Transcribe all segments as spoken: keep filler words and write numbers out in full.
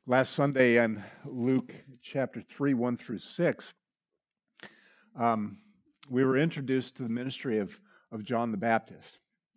Last Sunday in Luke chapter three, one through six, um, we were introduced to the ministry of, of John the Baptist.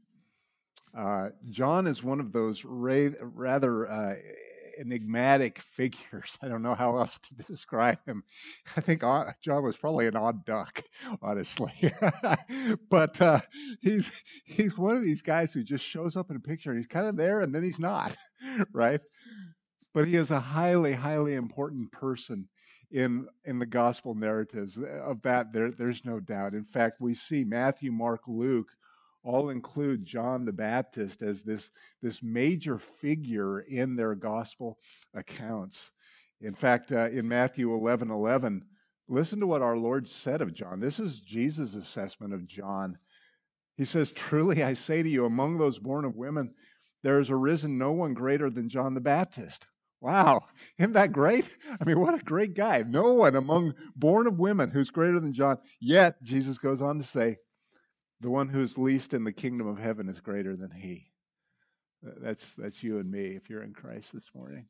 Uh, John is one of those ra- rather uh, enigmatic figures. I don't know how else to describe him. I think uh, John was probably an odd duck, honestly. but uh, he's he's one of these guys who just shows up in a picture. And he's kind of there, and then he's not, right? But he is a highly, highly important person in in the gospel narratives. Of that, there, there's no doubt. In fact, we see Matthew, Mark, Luke all include John the Baptist as this, this major figure in their gospel accounts. In fact, uh, in Matthew eleven eleven, listen to what our Lord said of John. This is Jesus' assessment of John. He says, "Truly I say to you, among those born of women, there has arisen no one greater than John the Baptist." Wow, isn't that great? I mean, what a great guy. No one among born of women who's greater than John. Yet, Jesus goes on to say, the one who's least in the kingdom of heaven is greater than he. That's, that's you and me if you're in Christ this morning.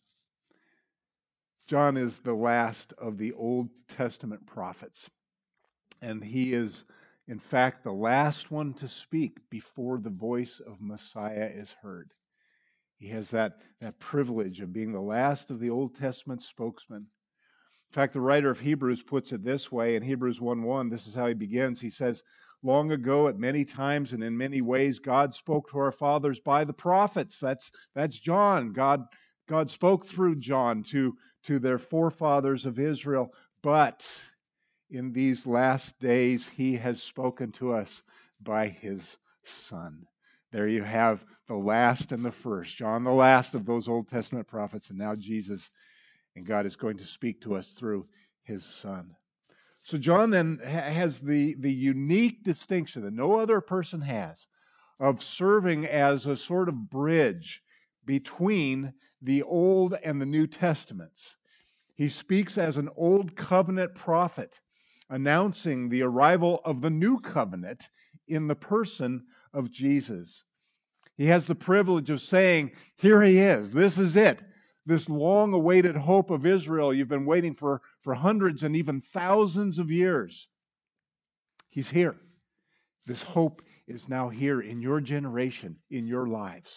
John is the last of the Old Testament prophets, and he is, in fact, the last one to speak before the voice of Messiah is heard. He has that, that privilege of being the last of the Old Testament spokesmen. In fact, the writer of Hebrews puts it this way in Hebrews one one. This is how he begins. He says, "Long ago, at many times and in many ways, God spoke to our fathers by the prophets." That's, that's John. God, God spoke through John to, to their forefathers of Israel. But in these last days, he has spoken to us by his Son. There you have the last and the first. John, the last of those Old Testament prophets, and now Jesus. And God is going to speak to us through his Son. So John then has the, the unique distinction that no other person has of serving as a sort of bridge between the Old and the New Testaments. He speaks as an Old Covenant prophet, announcing the arrival of the New Covenant in the person of Jesus. He has the privilege of saying, here he is, this is it. This long-awaited hope of Israel you've been waiting for for hundreds and even thousands of years. He's here. This hope is now here in your generation, in your lives.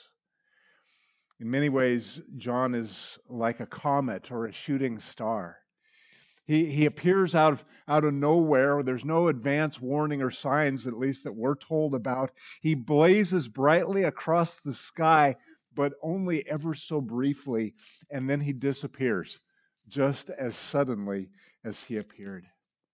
In many ways, John is like a comet or a shooting star. He, he appears out of, out of nowhere. There's no advance warning or signs, at least that we're told about. He blazes brightly across the sky, but only ever so briefly, and then he disappears, just as suddenly as he appeared.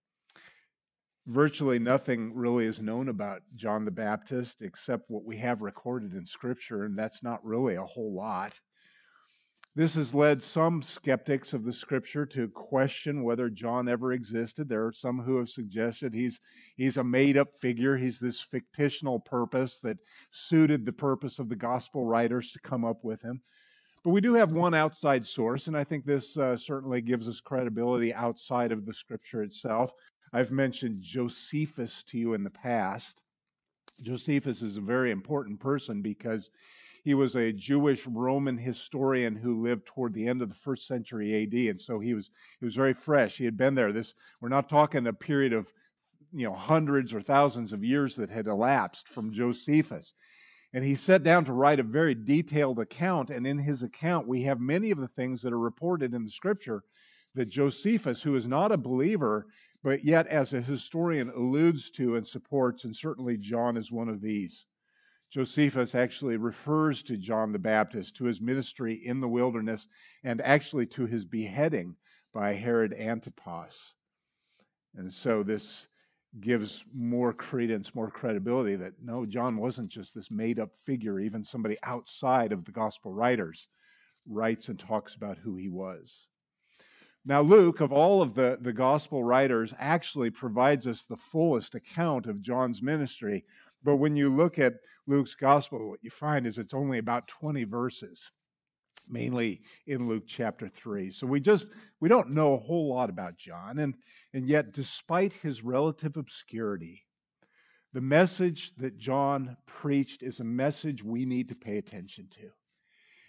Virtually nothing really is known about John the Baptist except what we have recorded in Scripture, and that's not really a whole lot. This has led some skeptics of the Scripture to question whether John ever existed. There are some who have suggested he's, he's a made-up figure. He's this fictional purpose that suited the purpose of the gospel writers to come up with him. But we do have one outside source, and I think this uh, certainly gives us credibility outside of the Scripture itself. I've mentioned Josephus to you in the past. Josephus is a very important person because he was a Jewish Roman historian who lived toward the end of the first century A D, and so he was he was very fresh. He had been there. This we're not talking a period of you know hundreds or thousands of years that had elapsed from Josephus. And he sat down to write a very detailed account, and in his account we have many of the things that are reported in the Scripture that Josephus, who is not a believer, but yet as a historian alludes to and supports, and certainly John is one of these. Josephus actually refers to John the Baptist, to his ministry in the wilderness, and actually to his beheading by Herod Antipas. And so this gives more credence, more credibility that no, John wasn't just this made-up figure. Even somebody outside of the gospel writers writes and talks about who he was. Now, Luke, of all of the, the gospel writers, actually provides us the fullest account of John's ministry. But when you look at Luke's gospel, what you find is it's only about twenty verses, mainly in Luke chapter three. So we just, we don't know a whole lot about John. And, and yet, despite his relative obscurity, the message that John preached is a message we need to pay attention to.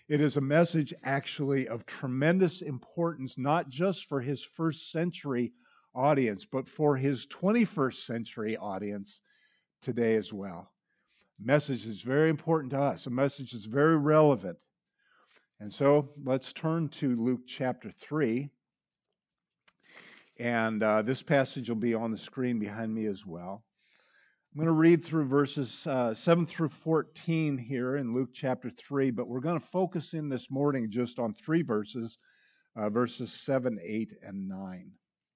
It is a message actually of tremendous importance, not just for his first century audience, but for his twenty-first century audience today as well. Message is very important to us. A message is very relevant. And so let's turn to Luke chapter three. And uh, this passage will be on the screen behind me as well. I'm going to read through verses uh, seven through fourteen here in Luke chapter three, but we're going to focus in this morning just on three verses, uh, verses seven, eight, and nine.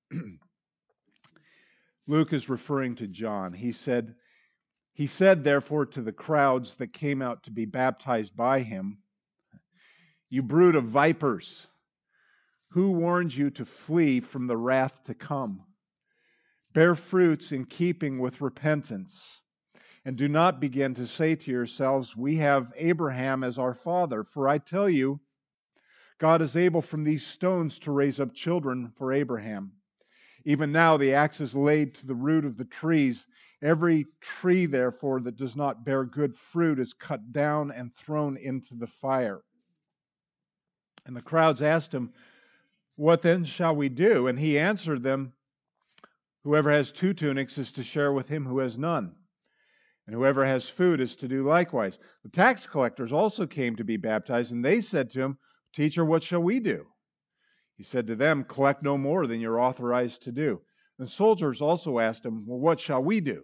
Luke is referring to John. He said, He said, therefore, to the crowds that came out to be baptized by him, "You brood of vipers, who warned you to flee from the wrath to come? Bear fruits in keeping with repentance, and do not begin to say to yourselves, 'We have Abraham as our father.' For I tell you, God is able from these stones to raise up children for Abraham. Even now the axe is laid to the root of the trees. Every tree, therefore, that does not bear good fruit is cut down and thrown into the fire." And the crowds asked him, "What then shall we do?" And he answered them, "Whoever has two tunics is to share with him who has none, and whoever has food is to do likewise." The tax collectors also came to be baptized, and they said to him, "Teacher, what shall we do?" He said to them, "Collect no more than you're authorized to do." The soldiers also asked him, "Well, what shall we do?"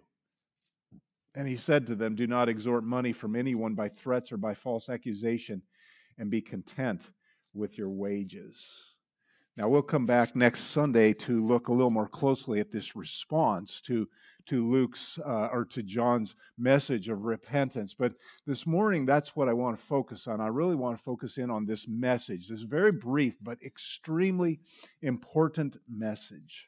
And he said to them, "Do not extort money from anyone by threats or by false accusation, and be content with your wages." Now, we'll come back next Sunday to look a little more closely at this response to, to Luke's uh, or to John's message of repentance. But this morning, that's what I want to focus on. I really want to focus in on this message, this very brief but extremely important message.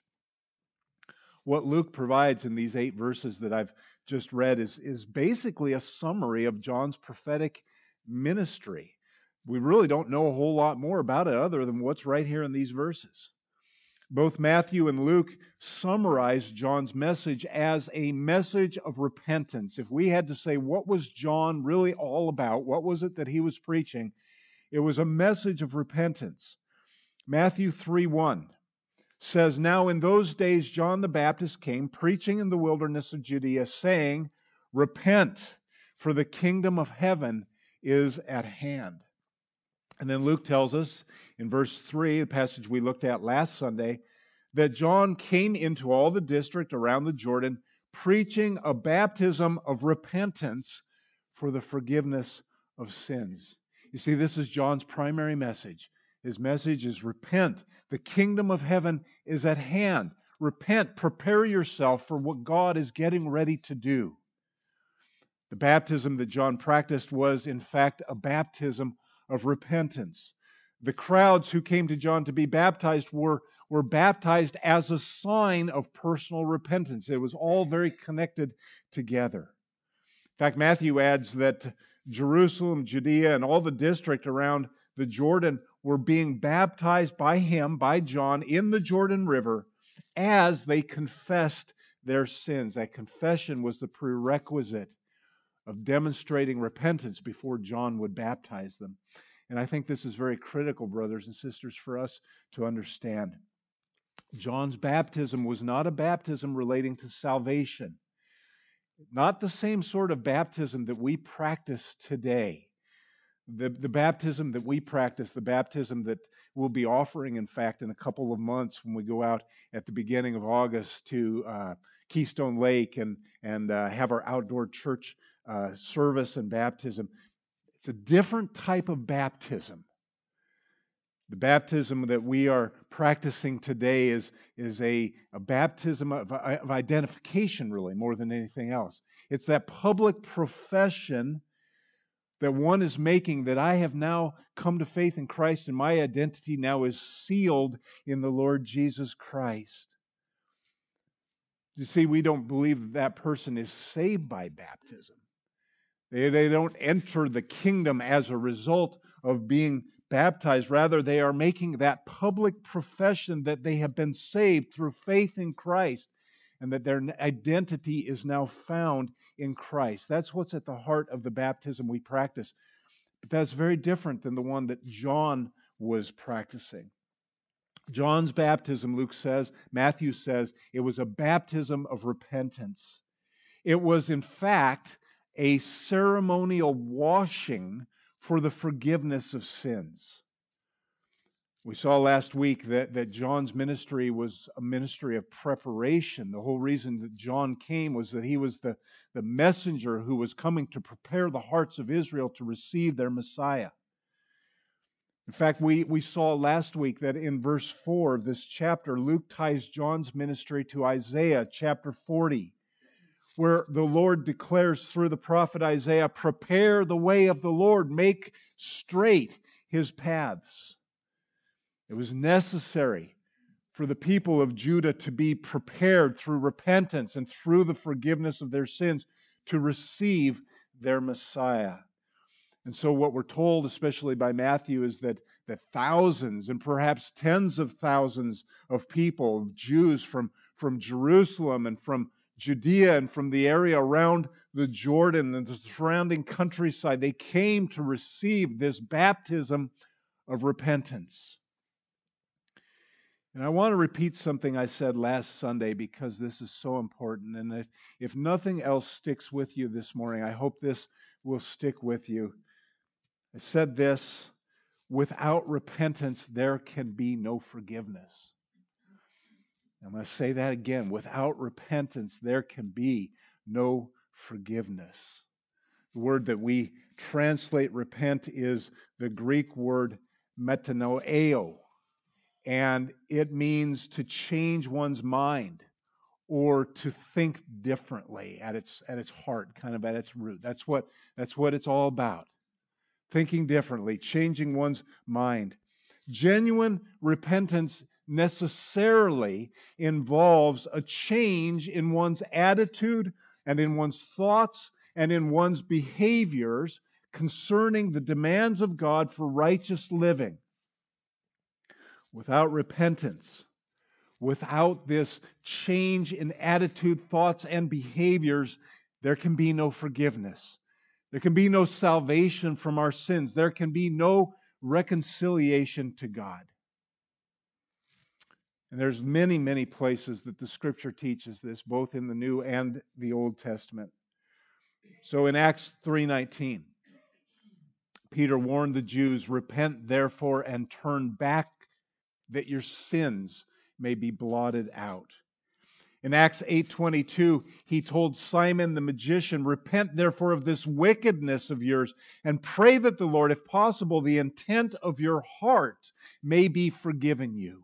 What Luke provides in these eight verses that I've just read is, is basically a summary of John's prophetic ministry. We really don't know a whole lot more about it other than what's right here in these verses. Both Matthew and Luke summarize John's message as a message of repentance. If we had to say, what was John really all about? What was it that he was preaching? It was a message of repentance. Matthew three one says, "Now in those days John the Baptist came, preaching in the wilderness of Judea, saying, 'Repent, for the kingdom of heaven is at hand.'" And then Luke tells us in verse three, the passage we looked at last Sunday, that John came into all the district around the Jordan, preaching a baptism of repentance for the forgiveness of sins. You see, this is John's primary message. His message is repent. The kingdom of heaven is at hand. Repent. Prepare yourself for what God is getting ready to do. The baptism that John practiced was, in fact, a baptism of repentance. The crowds who came to John to be baptized were, were baptized as a sign of personal repentance. It was all very connected together. In fact, Matthew adds that Jerusalem, Judea, and all the district around the Jordan were being baptized by him, by John, in the Jordan River as they confessed their sins. That confession was the prerequisite of demonstrating repentance before John would baptize them. And I think this is very critical, brothers and sisters, for us to understand. John's baptism was not a baptism relating to salvation. Not the same sort of baptism that we practice today. The, the baptism that we practice, the baptism that we'll be offering, in fact, in a couple of months when we go out at the beginning of August to uh, Keystone Lake and, and uh, have our outdoor church uh, service and baptism. It's a different type of baptism. The baptism that we are practicing today is, is a, a baptism of, of identification, really, more than anything else. It's that public profession that one is making that I have now come to faith in Christ and my identity now is sealed in the Lord Jesus Christ. You see, we don't believe that, that person is saved by baptism. They, they don't enter the kingdom as a result of being baptized. Rather, they are making that public profession that they have been saved through faith in Christ and that their identity is now found in Christ. That's what's at the heart of the baptism we practice. But that's very different than the one that John was practicing. John's baptism, Luke says, Matthew says, it was a baptism of repentance. It was, in fact, a ceremonial washing for the forgiveness of sins. We saw last week that, that John's ministry was a ministry of preparation. The whole reason that John came was that he was the, the messenger who was coming to prepare the hearts of Israel to receive their Messiah. In fact, we, we saw last week that in verse four of this chapter, Luke ties John's ministry to Isaiah chapter forty, where the Lord declares through the prophet Isaiah, "Prepare the way of the Lord, make straight his paths." It was necessary for the people of Judah to be prepared through repentance and through the forgiveness of their sins to receive their Messiah. And so what we're told, especially by Matthew, is that, that thousands and perhaps tens of thousands of people, of Jews from, from Jerusalem and from Judea and from the area around the Jordan and the surrounding countryside, they came to receive this baptism of repentance. And I want to repeat something I said last Sunday because this is so important. And if, if nothing else sticks with you this morning, I hope this will stick with you. I said this, without repentance, there can be no forgiveness. I'm going to say that again. Without repentance, there can be no forgiveness. The word that we translate repent is the Greek word metanoeo. And it means to change one's mind or to think differently at its at its heart, kind of at its root. That's what that's what it's all about. Thinking differently, changing one's mind. Genuine repentance necessarily involves a change in one's attitude and in one's thoughts and in one's behaviors concerning the demands of God for righteous living. Without repentance, without this change in attitude, thoughts, and behaviors, there can be no forgiveness. There can be no salvation from our sins. There can be no reconciliation to God. And there's many, many places that the Scripture teaches this, both in the New and the Old Testament. So in Acts three nineteen, Peter warned the Jews, "Repent therefore and turn back, that your sins may be blotted out." In Acts eight twenty-two, he told Simon the magician, "Repent therefore of this wickedness of yours, and pray that the Lord, if possible, the intent of your heart may be forgiven you."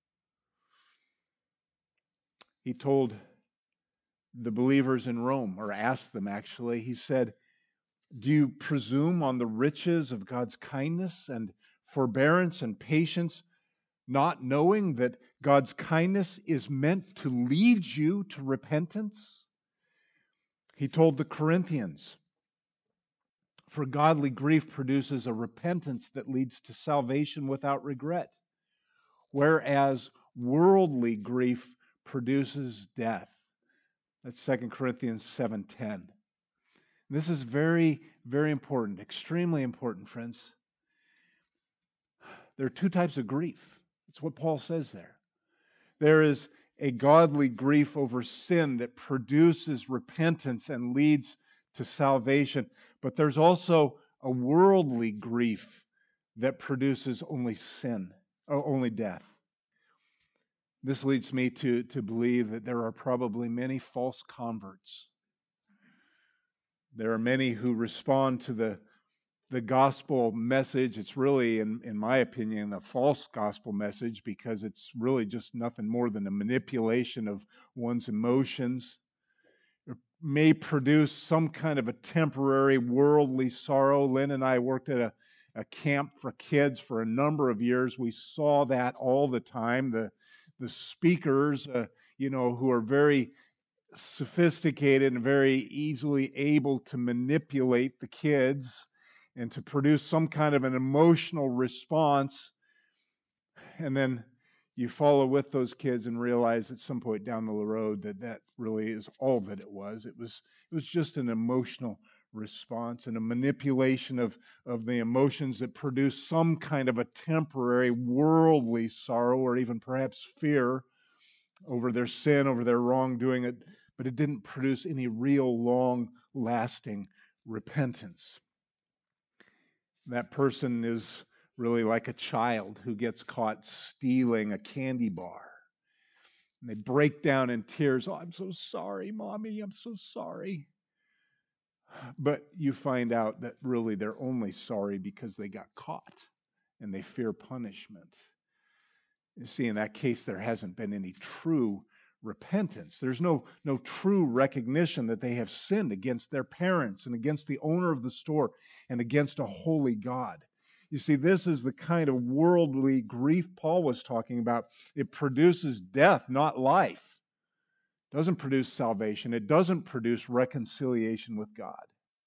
He told the believers in Rome, or asked them actually, he said, "Do you presume on the riches of God's kindness and forbearance and patience, not knowing that God's kindness is meant to lead you to repentance?" He told the Corinthians, "For godly grief produces a repentance that leads to salvation without regret, whereas worldly grief produces death." That's Second Corinthians seven ten. This is very, very important, extremely important, friends. There are two types of grief. It's what Paul says there. There is a godly grief over sin that produces repentance and leads to salvation. But there's also a worldly grief that produces only sin, or only death. This leads me to, to believe that there are probably many false converts. There are many who respond to the the gospel message. It's really, in, in my opinion, a false gospel message because it's really just nothing more than a manipulation of one's emotions. It may produce some kind of a temporary worldly sorrow. Lynn and I worked at a, a camp for kids for a number of years. We saw that all the time. The, the speakers, uh, you know, who are very sophisticated and very easily able to manipulate the kids and to produce some kind of an emotional response. And then you follow with those kids and realize at some point down the road that that really is all that it was. It was, it was just an emotional response and a manipulation of, of the emotions that produce some kind of a temporary worldly sorrow or even perhaps fear over their sin, over their wrongdoing, it, but it didn't produce any real long lasting repentance. That person is really like a child who gets caught stealing a candy bar. And they break down in tears. Oh, I'm so sorry, Mommy. I'm so sorry. But you find out that really they're only sorry because they got caught and they fear punishment. You see, in that case, there hasn't been any true repentance. There's no, no true recognition that they have sinned against their parents and against the owner of the store and against a holy God. You see, this is the kind of worldly grief Paul was talking about. It produces death, not life. It doesn't produce salvation. It doesn't produce reconciliation with God.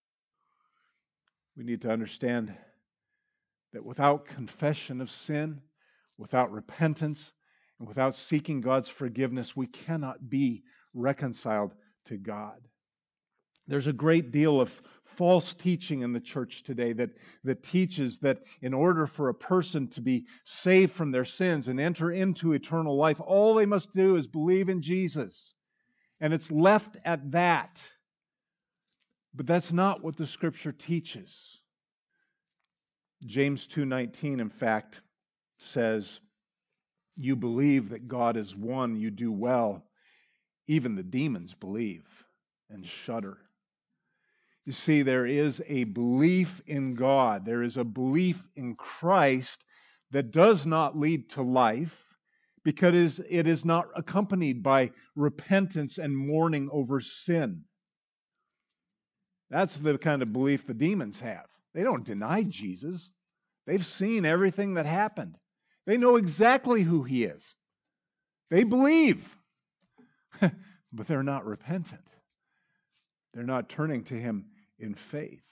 We need to understand that without confession of sin, without repentance, and without seeking God's forgiveness, we cannot be reconciled to God. There's a great deal of false teaching in the church today that, that teaches that in order for a person to be saved from their sins and enter into eternal life, all they must do is believe in Jesus. And it's left at that. But that's not what the Scripture teaches. James two nineteen, in fact, says, "You believe that God is one, you do well. Even the demons believe and shudder." You see, there is a belief in God. There is a belief in Christ that does not lead to life because it is not accompanied by repentance and mourning over sin. That's the kind of belief the demons have. They don't deny Jesus. They've seen everything that happened. They know exactly who He is. They believe, but they're not repentant. They're not turning to Him in faith.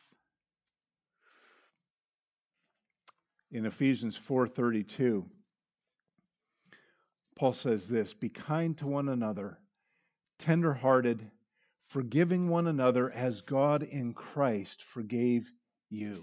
In Ephesians four thirty-two, Paul says this, "Be kind to one another, tender-hearted, forgiving one another as God in Christ forgave you."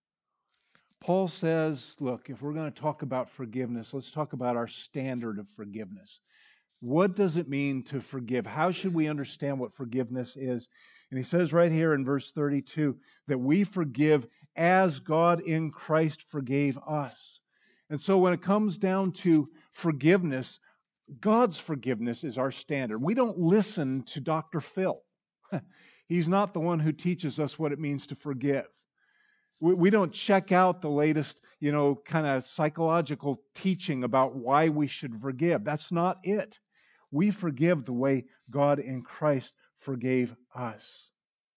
Paul says, look, if we're going to talk about forgiveness, let's talk about our standard of forgiveness. What does it mean to forgive? How should we understand what forgiveness is? And he says right here in verse thirty-two that we forgive as God in Christ forgave us. And so when it comes down to forgiveness, God's forgiveness is our standard. We don't listen to Doctor Phil. He's not the one who teaches us what it means to forgive. We, we don't check out the latest, you know, kind of psychological teaching about why we should forgive. That's not it. We forgive the way God in Christ forgave us.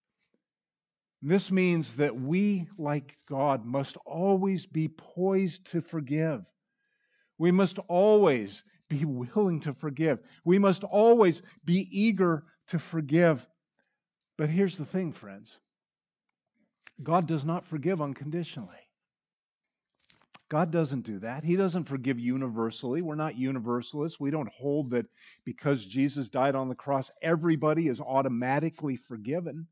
This means that we, like God, must always be poised to forgive. We must always be willing to forgive. We must always be eager to forgive. But here's the thing, friends. God does not forgive unconditionally. God doesn't do that. He doesn't forgive universally. We're not universalists. We don't hold that because Jesus died on the cross, everybody is automatically forgiven.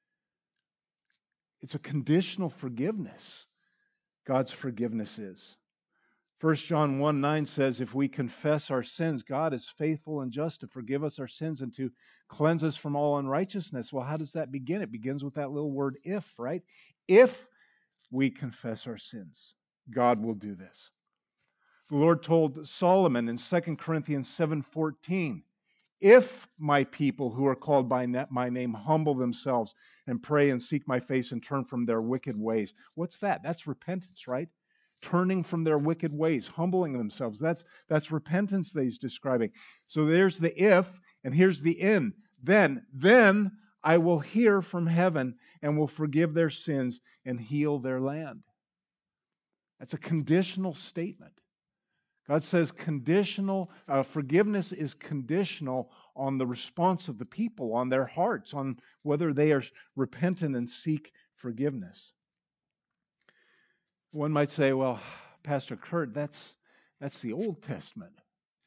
It's a conditional forgiveness. God's forgiveness is. First John one nine says, if we confess our sins, God is faithful and just to forgive us our sins and to cleanse us from all unrighteousness. Well, how does that begin? It begins with that little word if, right? If we confess our sins, God will do this. The Lord told Solomon in Second Corinthians seven fourteen, if my people who are called by my name humble themselves and pray and seek my face and turn from their wicked ways. What's that? That's repentance, right? Turning from their wicked ways, humbling themselves. That's, that's repentance that he's describing. So there's the if, and here's the in. Then, then I will hear from heaven and will forgive their sins and heal their land. That's a conditional statement. God says conditional, uh, forgiveness is conditional on the response of the people, on their hearts, on whether they are repentant and seek forgiveness. One might say, well, Pastor Kurt, that's, that's the Old Testament.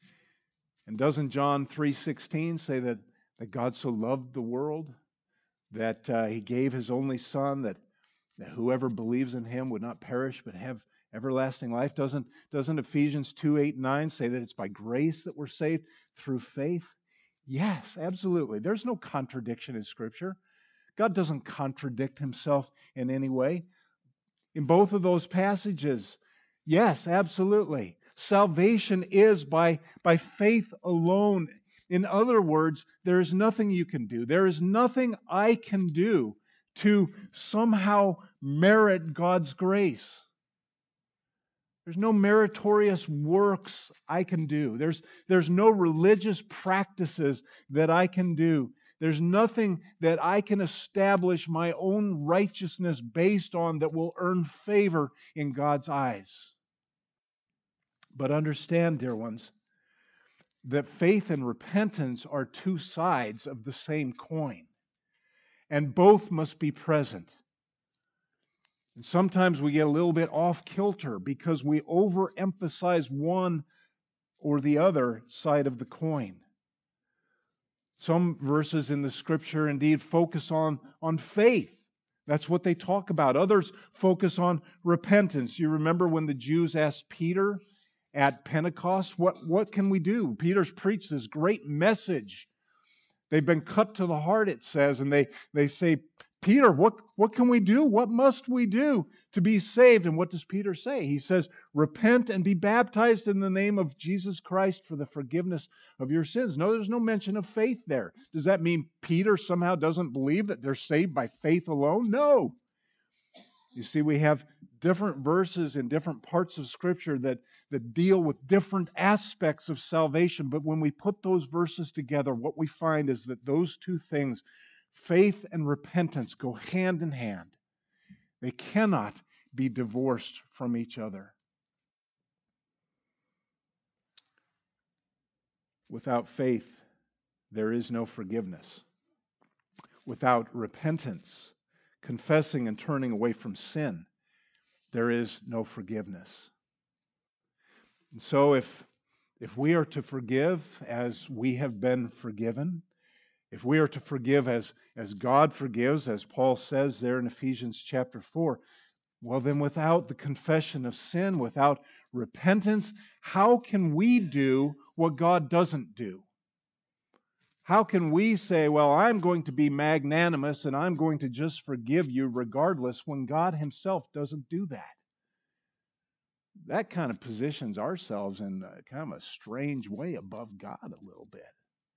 And doesn't John three sixteen say that, that God so loved the world that uh, He gave His only Son, that, that whoever believes in Him would not perish but have everlasting life? Doesn't, doesn't Ephesians two, eight, nine say that it's by grace that we're saved through faith? Yes, absolutely. There's no contradiction in Scripture. God doesn't contradict Himself in any way. In both of those passages, yes, absolutely. Salvation is by, by faith alone. In other words, there is nothing you can do. There is nothing I can do to somehow merit God's grace. There's no meritorious works I can do. There's, there's no religious practices that I can do. There's nothing that I can establish my own righteousness based on that will earn favor in God's eyes. But understand, dear ones, that faith and repentance are two sides of the same coin, and both must be present. And sometimes we get a little bit off kilter because we overemphasize one or the other side of the coin. Some verses in the Scripture indeed focus on, on faith. That's what they talk about. Others focus on repentance. You remember when the Jews asked Peter at Pentecost, what, what can we do? Peter's preached this great message. They've been cut to the heart, it says, and they, they say, Peter, what, what can we do? What must we do to be saved? And what does Peter say? He says, repent and be baptized in the name of Jesus Christ for the forgiveness of your sins. No, there's no mention of faith there. Does that mean Peter somehow doesn't believe that they're saved by faith alone? No. You see, we have different verses in different parts of Scripture that, that deal with different aspects of salvation. But when we put those verses together, what we find is that those two things, faith and repentance, go hand in hand. They cannot be divorced from each other. Without faith, there is no forgiveness. Without repentance, confessing and turning away from sin, there is no forgiveness. And so if, if we are to forgive as we have been forgiven, if we are to forgive as, as God forgives, as Paul says there in Ephesians chapter four, well then without the confession of sin, without repentance, how can we do what God doesn't do? How can we say, well, I'm going to be magnanimous and I'm going to just forgive you regardless, when God Himself doesn't do that? That kind of positions ourselves in a, kind of a strange way above God a little bit.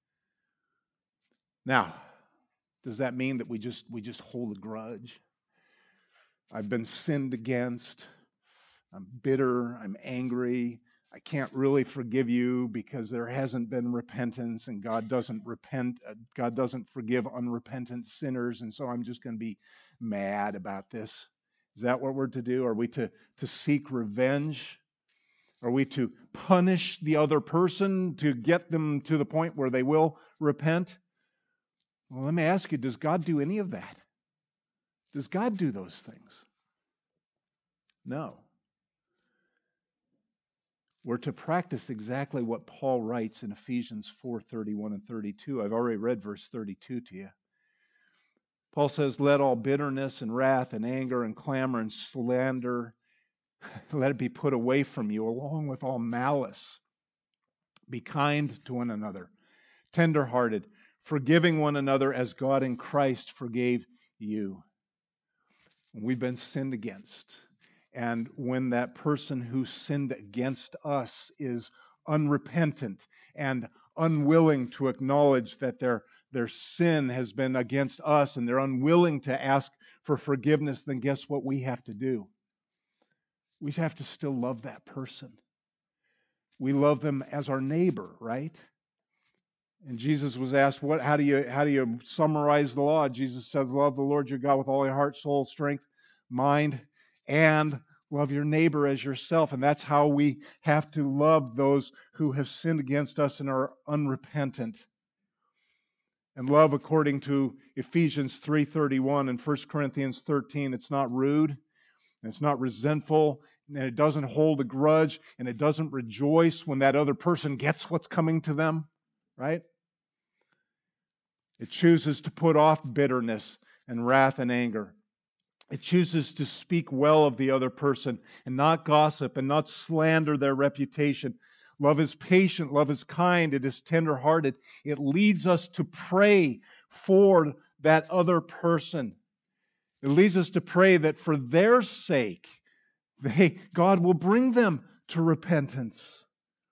Now, does that mean that we just we just hold a grudge? I've been sinned against. I'm bitter. I'm angry. I can't really forgive you because there hasn't been repentance, and God doesn't repent. Uh, God doesn't forgive unrepentant sinners, and so I'm just going to be mad about this. Is that what we're to do? Are we to, to seek revenge? Are we to punish the other person to get them to the point where they will repent? Well, let me ask you, does God do any of that? Does God do those things? No. We're to practice exactly what Paul writes in Ephesians four, thirty-one and thirty-two. I've already read verse thirty-two to you. Paul says, let all bitterness and wrath and anger and clamor and slander, let it be put away from you, along with all malice. Be kind to one another, tender-hearted, forgiving one another as God in Christ forgave you. We've been sinned against. And when that person who sinned against us is unrepentant and unwilling to acknowledge that their, their sin has been against us, and they're unwilling to ask for forgiveness, then guess what we have to do? We have to still love that person. We love them as our neighbor, right? And Jesus was asked, "What? How do you how do you summarize the law?" Jesus said, "Love the Lord your God with all your heart, soul, strength, mind, and love your neighbor as yourself." And that's how we have to love those who have sinned against us and are unrepentant. And love, according to Ephesians three thirty-one and First Corinthians thirteen, it's not rude, and it's not resentful, and it doesn't hold a grudge, and it doesn't rejoice when that other person gets what's coming to them, right? It chooses to put off bitterness and wrath and anger. It chooses to speak well of the other person and not gossip and not slander their reputation. Love is patient. Love is kind. It is tenderhearted. It leads us to pray for that other person. It leads us to pray that for their sake, they, God will bring them to repentance.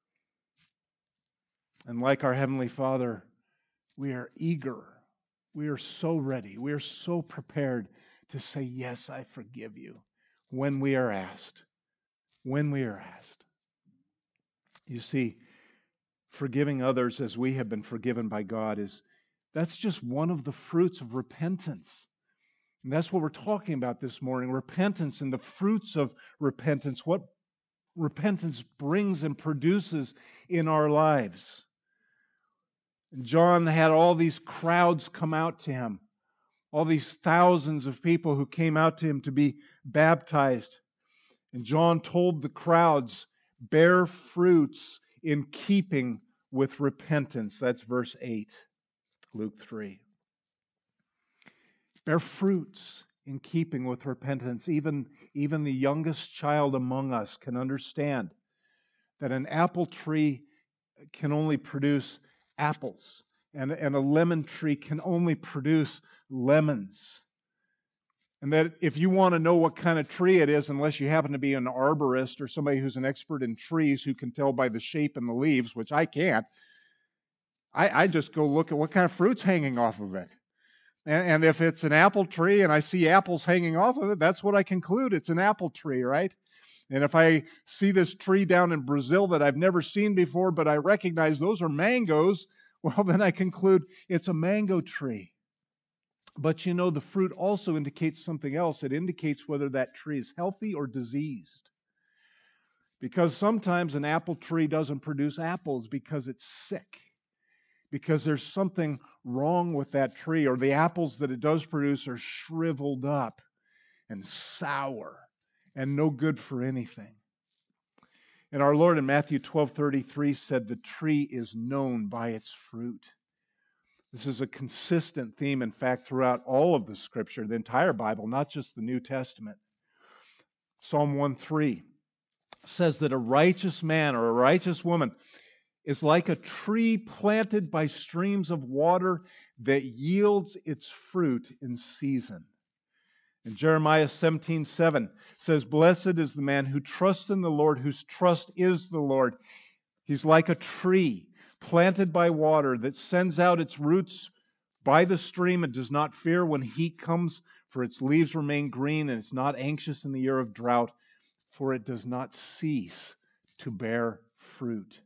And like our Heavenly Father, we are eager. We are so ready. We are so prepared to say, yes, I forgive you when we are asked. When we are asked. You see, forgiving others as we have been forgiven by God is, that's just one of the fruits of repentance. And that's what we're talking about this morning, repentance and the fruits of repentance, what repentance brings and produces in our lives. John had all these crowds come out to him, all these thousands of people who came out to him to be baptized. And John told the crowds, bear fruits in keeping with repentance. That's verse eight, Luke three. Bear fruits in keeping with repentance. Even, even the youngest child among us can understand that an apple tree can only produce apples, and, and a lemon tree can only produce lemons. And that if you want to know what kind of tree it is, unless you happen to be an arborist or somebody who's an expert in trees who can tell by the shape and the leaves, which I can't, I, I just go look at what kind of fruit's hanging off of it. And, and if it's an apple tree and I see apples hanging off of it, that's what I conclude. It's an apple tree, right? And if I see this tree down in Brazil that I've never seen before, but I recognize those are mangoes, well, then I conclude it's a mango tree. But you know, the fruit also indicates something else. It indicates whether that tree is healthy or diseased. Because sometimes an apple tree doesn't produce apples because it's sick, because there's something wrong with that tree, or the apples that it does produce are shriveled up and sour and no good for anything. And our Lord in Matthew twelve thirty-three said, the tree is known by its fruit. This is a consistent theme, in fact, throughout all of the Scripture, the entire Bible, not just the New Testament. Psalm one three says that a righteous man or a righteous woman is like a tree planted by streams of water that yields its fruit in season. And Jeremiah seventeen seven says, blessed is the man who trusts in the Lord, whose trust is the Lord. He's like a tree planted by water that sends out its roots by the stream and does not fear when heat comes, for its leaves remain green, and it's not anxious in the year of drought, for it does not cease to bear fruit.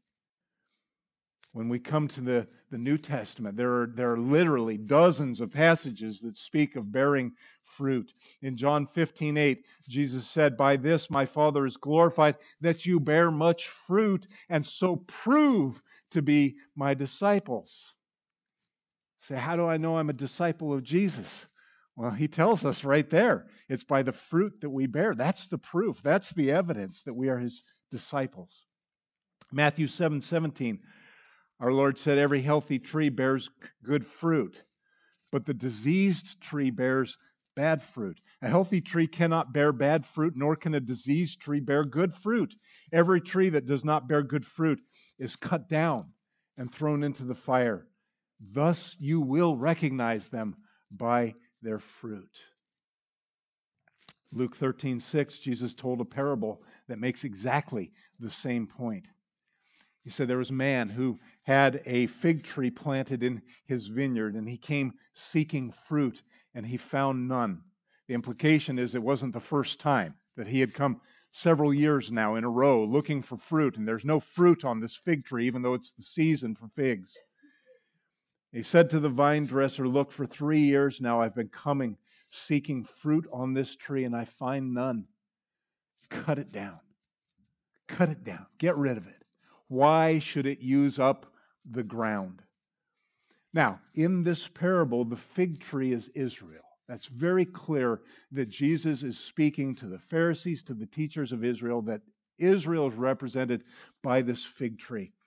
When we come to the, the New Testament, there are, there are literally dozens of passages that speak of bearing fruit. In John fifteen eight, Jesus said, by this my Father is glorified, that you bear much fruit, and so prove to be my disciples. Say, how do I know I'm a disciple of Jesus? Well, he tells us right there. It's by the fruit that we bear. That's the proof. That's the evidence that we are his disciples. Matthew seven seventeen, our Lord said, every healthy tree bears good fruit, but the diseased tree bears bad fruit. A healthy tree cannot bear bad fruit, nor can a diseased tree bear good fruit. Every tree that does not bear good fruit is cut down and thrown into the fire. Thus you will recognize them by their fruit. Luke thirteen six, Jesus told a parable that makes exactly the same point. He said there was a man who had a fig tree planted in his vineyard, and he came seeking fruit, and he found none. The implication is it wasn't the first time, that he had come several years now in a row looking for fruit, and there's no fruit on this fig tree, even though it's the season for figs. He said to the vine dresser, look, for three years now I've been coming, seeking fruit on this tree, and I find none. Cut it down. Cut it down. Get rid of it. Why should it use up the ground? Now, in this parable, the fig tree is Israel. That's very clear that Jesus is speaking to the Pharisees, to the teachers of Israel, that Israel is represented by this fig tree.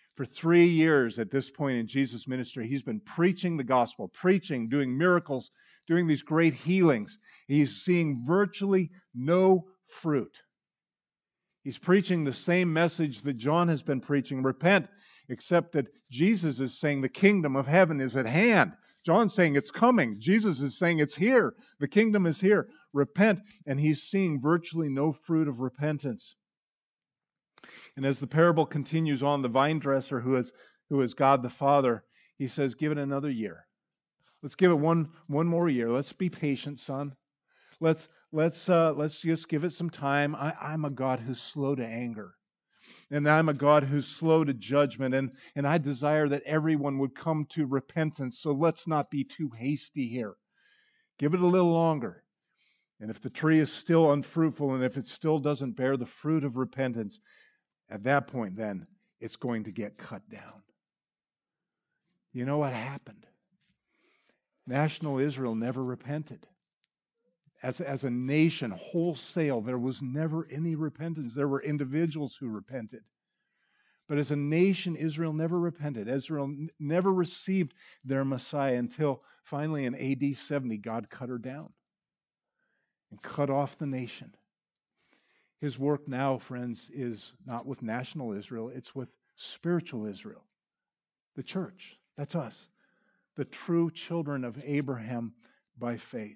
For three years at this point in Jesus' ministry, he's been preaching the gospel, preaching, doing miracles, doing these great healings. He's seeing virtually no fruit. He's preaching the same message that John has been preaching, repent, except that Jesus is saying the kingdom of heaven is at hand. John's saying it's coming. Jesus is saying it's here. The kingdom is here. Repent. And he's seeing virtually no fruit of repentance. And as the parable continues on, the vine dresser, who is, who is God the Father, he says, give it another year. Let's give it one, one more year. Let's be patient, son. Let's, let's, uh, let's just give it some time. I, I'm a God who's slow to anger. And I'm a God who's slow to judgment. And, and I desire that everyone would come to repentance. So let's not be too hasty here. Give it a little longer. And if the tree is still unfruitful, and if it still doesn't bear the fruit of repentance, at that point then, it's going to get cut down. You know what happened? National Israel never repented. As, as a nation, wholesale, there was never any repentance. There were individuals who repented. But as a nation, Israel never repented. Israel n- never received their Messiah until finally in A D seventy, God cut her down and cut off the nation. His work now, friends, is not with national Israel, it's with spiritual Israel, the church. That's us, the true children of Abraham by faith.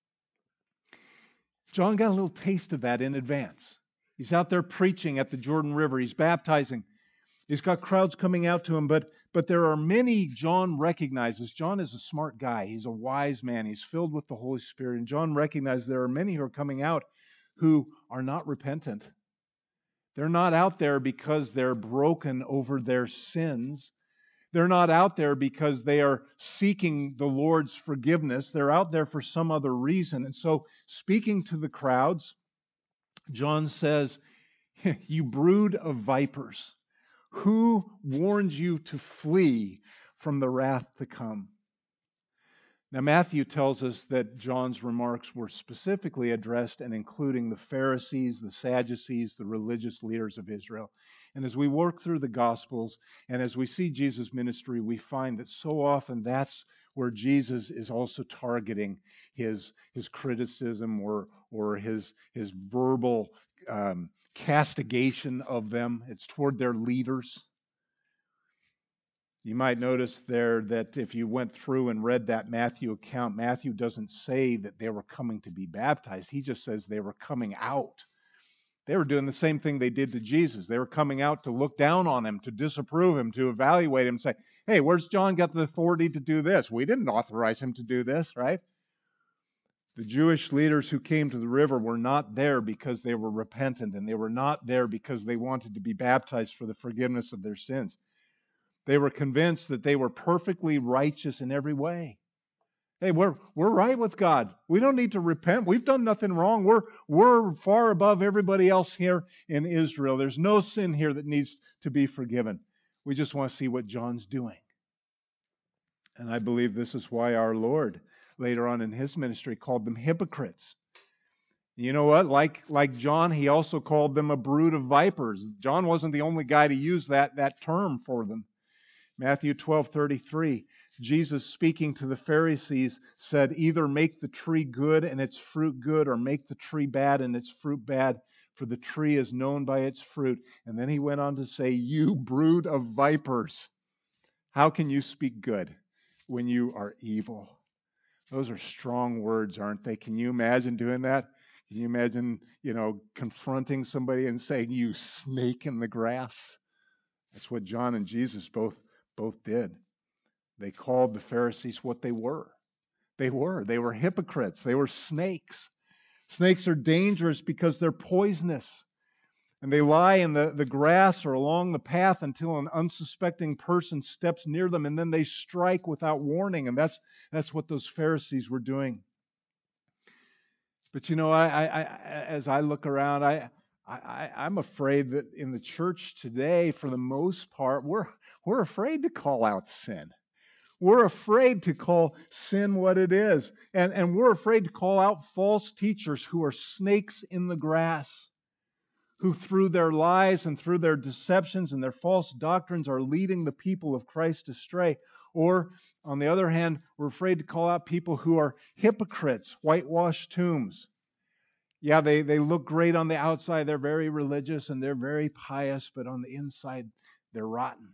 John got a little taste of that in advance. He's out there preaching at the Jordan River. He's baptizing. He's got crowds coming out to him, but, but there are many John recognizes. John is a smart guy. He's a wise man. He's filled with the Holy Spirit. And John recognizes there are many who are coming out who are not repentant. They're not out there because they're broken over their sins. They're not out there because they are seeking the Lord's forgiveness. They're out there for some other reason. And so, speaking to the crowds, John says, you brood of vipers, who warned you to flee from the wrath to come? Now, Matthew tells us that John's remarks were specifically addressed and including the Pharisees, the Sadducees, the religious leaders of Israel. And as we work through the Gospels and as we see Jesus' ministry, we find that so often that's where Jesus is also targeting his, his criticism or, or his, his verbal um, castigation of them. It's toward their leaders. You might notice there that if you went through and read that Matthew account, Matthew doesn't say that they were coming to be baptized. He just says they were coming out. They were doing the same thing they did to Jesus. They were coming out to look down on him, to disapprove him, to evaluate him, say, hey, where's John got the authority to do this? We didn't authorize him to do this, right? The Jewish leaders who came to the river were not there because they were repentant, and they were not there because they wanted to be baptized for the forgiveness of their sins. They were convinced that they were perfectly righteous in every way. Hey, we're, we're right with God. We don't need to repent. We've done nothing wrong. We're, we're far above everybody else here in Israel. There's no sin here that needs to be forgiven. We just want to see what John's doing. And I believe this is why our Lord, later on in his ministry, called them hypocrites. You know what? Like, like John, he also called them a brood of vipers. John wasn't the only guy to use that, that term for them. Matthew twelve thirty-three, Jesus speaking to the Pharisees said, either make the tree good and its fruit good, or make the tree bad and its fruit bad, for the tree is known by its fruit. And then he went on to say, you brood of vipers, how can you speak good when you are evil? Those are strong words, aren't they? Can you imagine doing that? Can you imagine, you know, confronting somebody and saying, you snake in the grass? That's what John and Jesus both Both did. They called the Pharisees what they were. They were. They were hypocrites. They were snakes. Snakes are dangerous because they're poisonous. And they lie in the, the grass or along the path until an unsuspecting person steps near them, and then they strike without warning. And that's, that's what those Pharisees were doing. But you know, I, I, I as I look around, I, I, I'm afraid that in the church today, for the most part, we're We're afraid to call out sin. We're afraid to call sin what it is. And, and we're afraid to call out false teachers who are snakes in the grass, who through their lies and through their deceptions and their false doctrines are leading the people of Christ astray. Or, on the other hand, we're afraid to call out people who are hypocrites, whitewashed tombs. Yeah, they, they look great on the outside. They're very religious and they're very pious, but on the inside, they're rotten.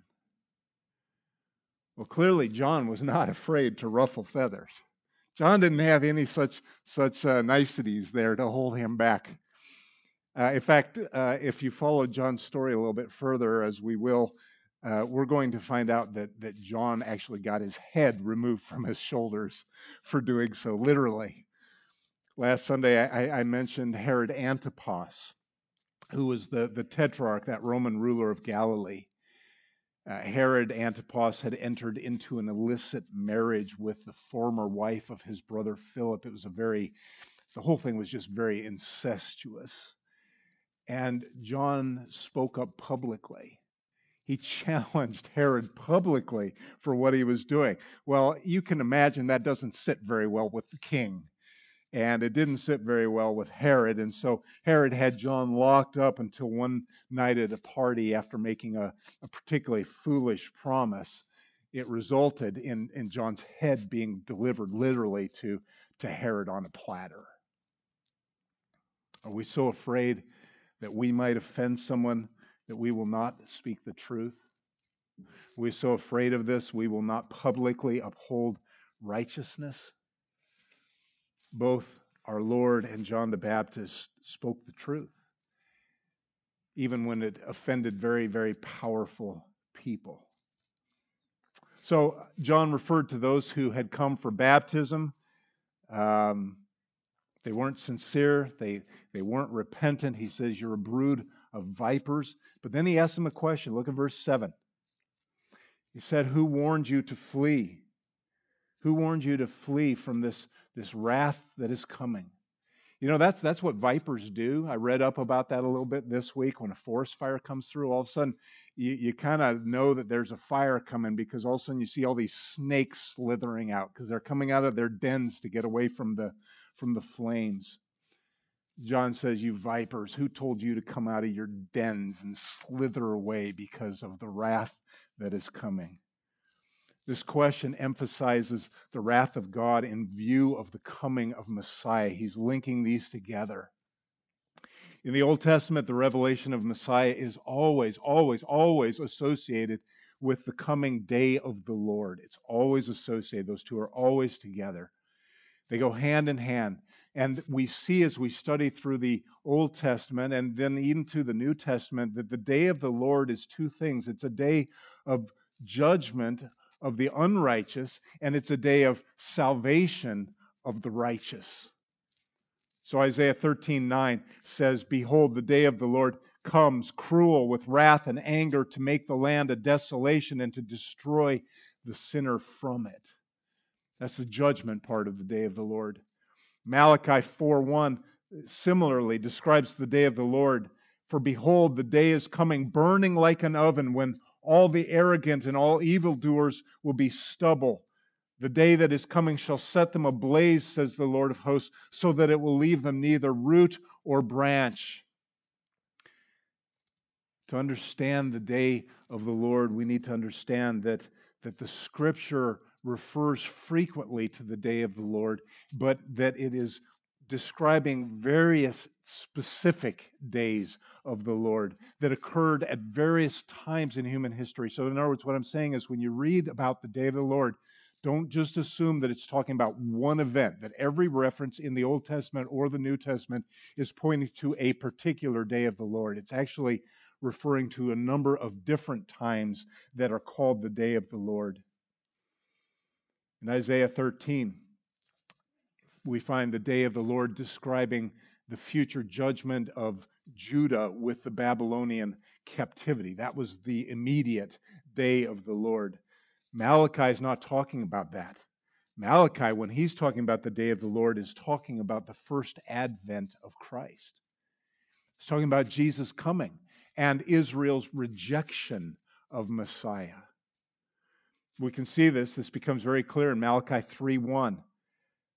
Well, clearly, John was not afraid to ruffle feathers. John didn't have any such, such uh, niceties there to hold him back. Uh, in fact, uh, if you follow John's story a little bit further, as we will, uh, we're going to find out that, that John actually got his head removed from his shoulders for doing so, literally. Last Sunday, I, I mentioned Herod Antipas, who was the, the tetrarch, that Roman ruler of Galilee. Uh, Herod Antipas had entered into an illicit marriage with the former wife of his brother Philip. It was a very, the whole thing was just very incestuous. And John spoke up publicly. He challenged Herod publicly for what he was doing. Well, you can imagine that doesn't sit very well with the king. And it didn't sit very well with Herod. And so Herod had John locked up until one night at a party after making a, a particularly foolish promise. It resulted in, in John's head being delivered literally to, to Herod on a platter. Are we so afraid that we might offend someone that we will not speak the truth? Are we so afraid of this we will not publicly uphold righteousness? Both our Lord and John the Baptist spoke the truth, even when it offended very, very powerful people. So John referred to those who had come for baptism. Um, they weren't sincere. They, they weren't repentant. He says, you're a brood of vipers. But then he asked them a question. Look at verse seven. He said, who warned you to flee? Who warned you to flee from this, this wrath that is coming? You know, that's that's what vipers do. I read up about that a little bit this week. When a forest fire comes through, all of a sudden you, you kind of know that there's a fire coming because all of a sudden you see all these snakes slithering out because they're coming out of their dens to get away from the from the flames. John says, you vipers, who told you to come out of your dens and slither away because of the wrath that is coming? This question emphasizes the wrath of God in view of the coming of Messiah. He's linking these together. In the Old Testament, the revelation of Messiah is always, always, always associated with the coming day of the Lord. It's always associated. Those two are always together. They go hand in hand. And we see as we study through the Old Testament and then even to the New Testament that the day of the Lord is two things. It's a day of judgment of the unrighteous, and it's a day of salvation of the righteous. So Isaiah thirteen nine says, behold, the day of the Lord comes, cruel with wrath and anger, to make the land a desolation and to destroy the sinner from it. That's the judgment part of the day of the Lord. Malachi four one similarly describes the day of the Lord. For behold, the day is coming, burning like an oven, when all the arrogant and all evildoers will be stubble. The day that is coming shall set them ablaze, says the Lord of hosts, so that it will leave them neither root or branch. To understand the day of the Lord, we need to understand that, that the Scripture refers frequently to the day of the Lord, but that it is describing various specific days of the Lord that occurred at various times in human history. So in other words, what I'm saying is when you read about the day of the Lord, don't just assume that it's talking about one event, that every reference in the Old Testament or the New Testament is pointing to a particular day of the Lord. It's actually referring to a number of different times that are called the day of the Lord. In Isaiah thirteen, we find the day of the Lord describing the future judgment of Judah with the Babylonian captivity. That was the immediate day of the Lord. Malachi is not talking about that. Malachi, when he's talking about the day of the Lord, is talking about the first advent of Christ. He's talking about Jesus coming and Israel's rejection of Messiah. We can see this. This becomes very clear in Malachi three one.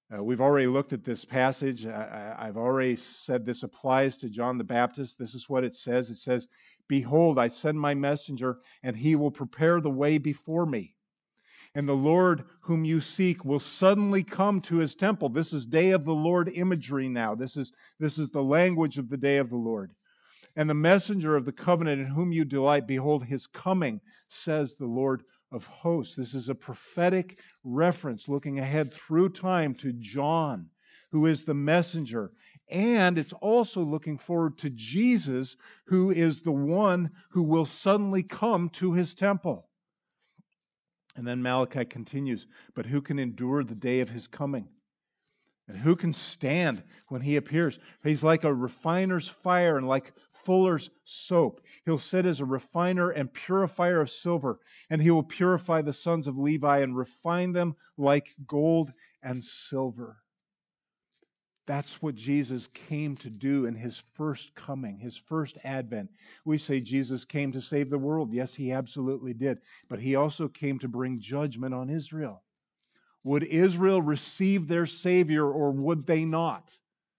Uh, we've already looked at this passage. I, I, I've already said this applies to John the Baptist. This is what it says. It says, "Behold, I send my messenger, and he will prepare the way before me. And the Lord whom you seek will suddenly come to his temple." This is day of the Lord imagery now. This is, this is the language of the day of the Lord. "And the messenger of the covenant in whom you delight, behold, his coming, says the Lord of hosts." This is a prophetic reference looking ahead through time to John, who is the messenger. And it's also looking forward to Jesus, who is the one who will suddenly come to his temple. And then Malachi continues, "But who can endure the day of his coming? And who can stand when he appears? He's like a refiner's fire and like fuller's soap. He'll sit as a refiner and purifier of silver, and he will purify the sons of Levi and refine them like gold and silver." That's what Jesus came to do in his first coming, his first advent. We say Jesus came to save the world. Yes, he absolutely did. But he also came to bring judgment on Israel. Would Israel receive their Savior or would they not?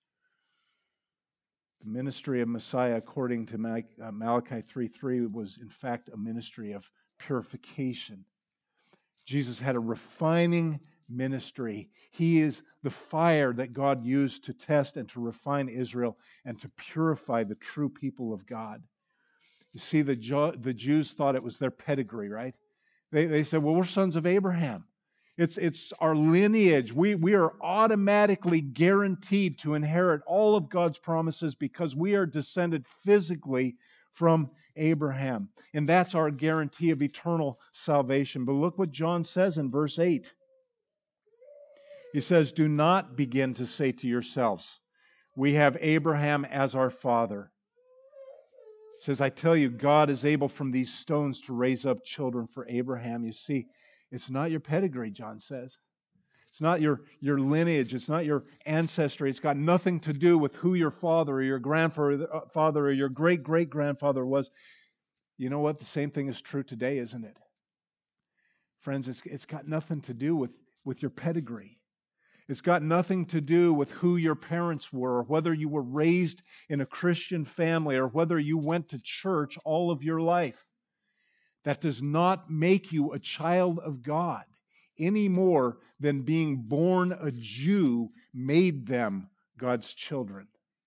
The ministry of Messiah, according to Malachi three three, was in fact a ministry of purification. Jesus had a refining ministry. He is the fire that God used to test and to refine Israel and to purify the true people of God. You see, the, the Jews thought it was their pedigree, right? They, they said, well, we're sons of Abraham. It's, it's our lineage. We, we are automatically guaranteed to inherit all of God's promises because we are descended physically from Abraham. And that's our guarantee of eternal salvation. But look what John says in verse eight. He says, "Do not begin to say to yourselves, 'We have Abraham as our father.' It says, I tell you, God is able from these stones to raise up children for Abraham." You see, it's not your pedigree, John says. It's not your, your lineage. It's not your ancestry. It's got nothing to do with who your father or your grandfather or your great-great-grandfather was. You know what? The same thing is true today, isn't it? Friends, it's, it's got nothing to do with, with your pedigree. It's got nothing to do with who your parents were, or whether you were raised in a Christian family, or whether you went to church all of your life. That does not make you a child of God any more than being born a Jew made them God's children.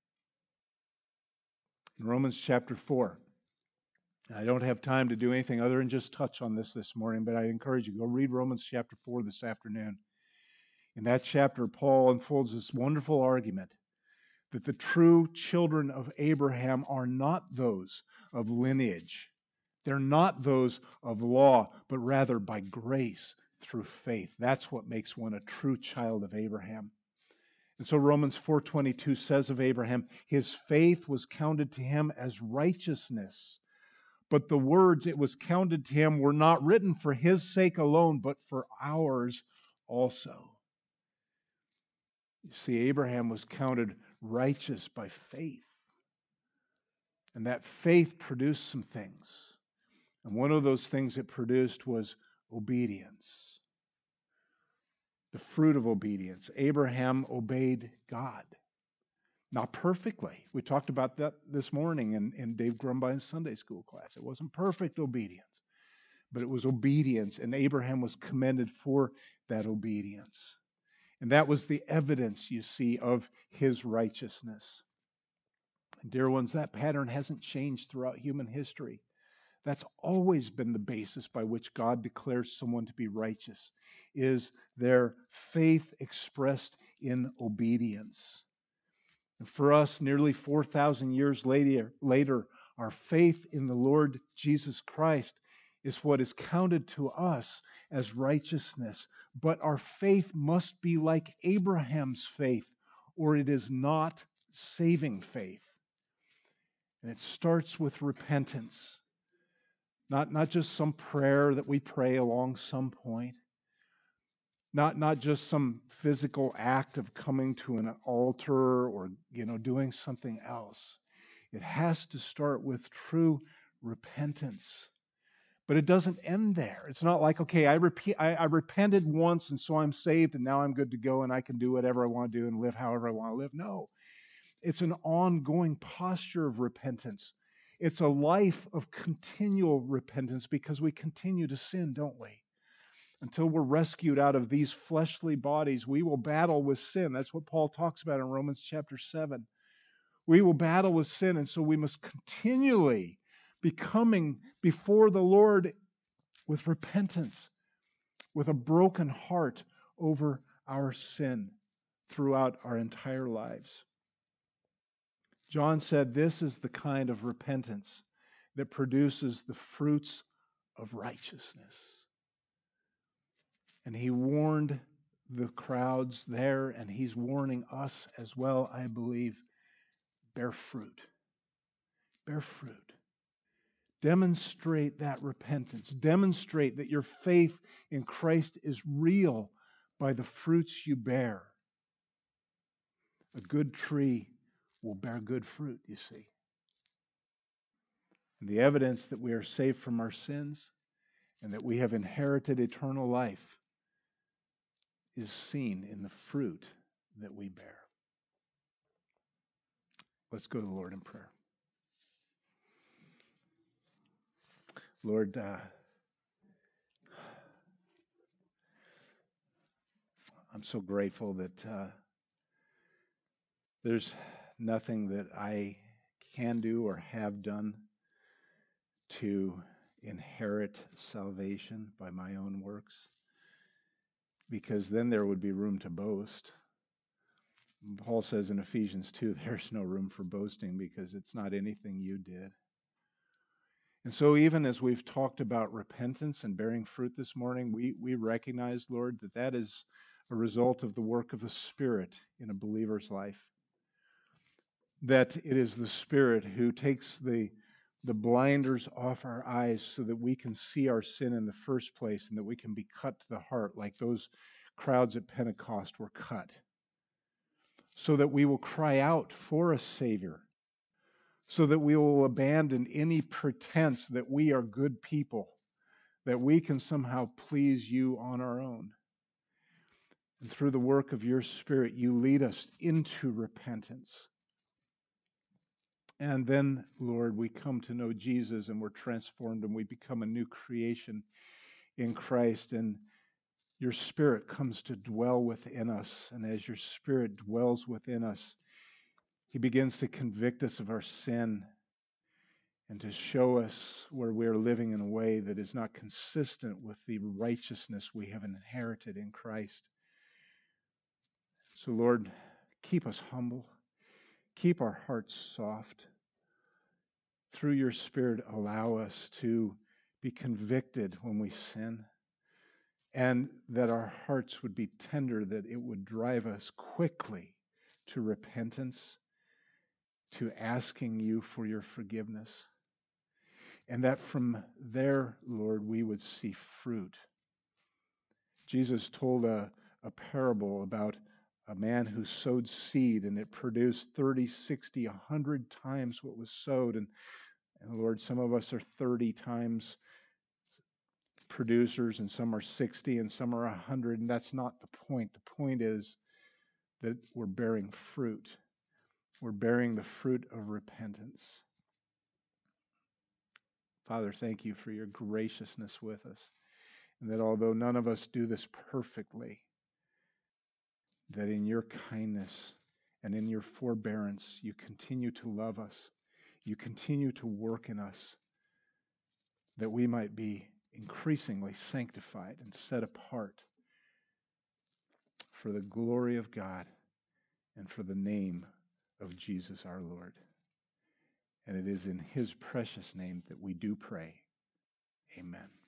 In Romans chapter four, I don't have time to do anything other than just touch on this this morning, but I encourage you, go read Romans chapter four this afternoon. In that chapter, Paul unfolds this wonderful argument that the true children of Abraham are not those of lineage. They're not those of law, but rather by grace through faith. That's what makes one a true child of Abraham. And so Romans four twenty-two says of Abraham, his faith was counted to him as righteousness. But the words "it was counted to him" were not written for his sake alone, but for ours also. You see, Abraham was counted righteous by faith. And that faith produced some things. And one of those things it produced was obedience. The fruit of obedience. Abraham obeyed God. Not perfectly. We talked about that this morning in, in Dave Grumbine's Sunday school class. It wasn't perfect obedience, but it was obedience, and Abraham was commended for that obedience. And that was the evidence, you see, of his righteousness. And dear ones, that pattern hasn't changed throughout human history. That's always been the basis by which God declares someone to be righteous, is their faith expressed in obedience. And for us, nearly four thousand years later, later, our faith in the Lord Jesus Christ is what is counted to us as righteousness. But our faith must be like Abraham's faith, or it is not saving faith. And it starts with repentance. Not, not just some prayer that we pray along some point. Not, not just some physical act of coming to an altar or, you know, doing something else. It has to start with true repentance. But it doesn't end there. It's not like, okay, I, repeat, I, I repented once and so I'm saved and now I'm good to go and I can do whatever I want to do and live however I want to live. No, it's an ongoing posture of repentance. It's a life of continual repentance because we continue to sin, don't we? Until we're rescued out of these fleshly bodies, we will battle with sin. That's what Paul talks about in Romans chapter seven. We will battle with sin, and so we must continually be coming before the Lord with repentance, with a broken heart over our sin throughout our entire lives. John said this is the kind of repentance that produces the fruits of righteousness. And he warned the crowds there, and he's warning us as well, I believe. Bear fruit. Bear fruit. Demonstrate that repentance. Demonstrate that your faith in Christ is real by the fruits you bear. A good tree will bear good fruit, you see. And the evidence that we are saved from our sins and that we have inherited eternal life is seen in the fruit that we bear. Let's go to the Lord in prayer. Lord, uh, I'm so grateful that uh, there's nothing that I can do or have done to inherit salvation by my own works, because then there would be room to boast. Paul says in Ephesians two, there's no room for boasting because it's not anything you did. And so even as we've talked about repentance and bearing fruit this morning, we, we recognize, Lord, that that is a result of the work of the Spirit in a believer's life. That it is the Spirit who takes the, the blinders off our eyes so that we can see our sin in the first place and that we can be cut to the heart like those crowds at Pentecost were cut. So that we will cry out for a Savior. So that we will abandon any pretense that we are good people, that we can somehow please you on our own. And through the work of your Spirit, you lead us into repentance. And then, Lord, we come to know Jesus and we're transformed and we become a new creation in Christ. And your Spirit comes to dwell within us. And as your Spirit dwells within us, he begins to convict us of our sin and to show us where we are living in a way that is not consistent with the righteousness we have inherited in Christ. So, Lord, keep us humble. Keep our hearts soft. Through your Spirit, allow us to be convicted when we sin, and that our hearts would be tender, that it would drive us quickly to repentance, to asking you for your forgiveness, and that from there, Lord, we would see fruit. Jesus told a, a parable about a man who sowed seed, and it produced thirty, sixty, one hundred times what was sowed. And, and Lord, some of us are thirty times producers, and some are sixty, and some are one hundred, and that's not the point. The point is that we're bearing fruit. We're bearing the fruit of repentance. Father, thank you for your graciousness with us, and that although none of us do this perfectly, that in your kindness and in your forbearance, you continue to love us. You continue to work in us, that we might be increasingly sanctified and set apart for the glory of God and for the name of Jesus our Lord. And it is in his precious name that we do pray. Amen.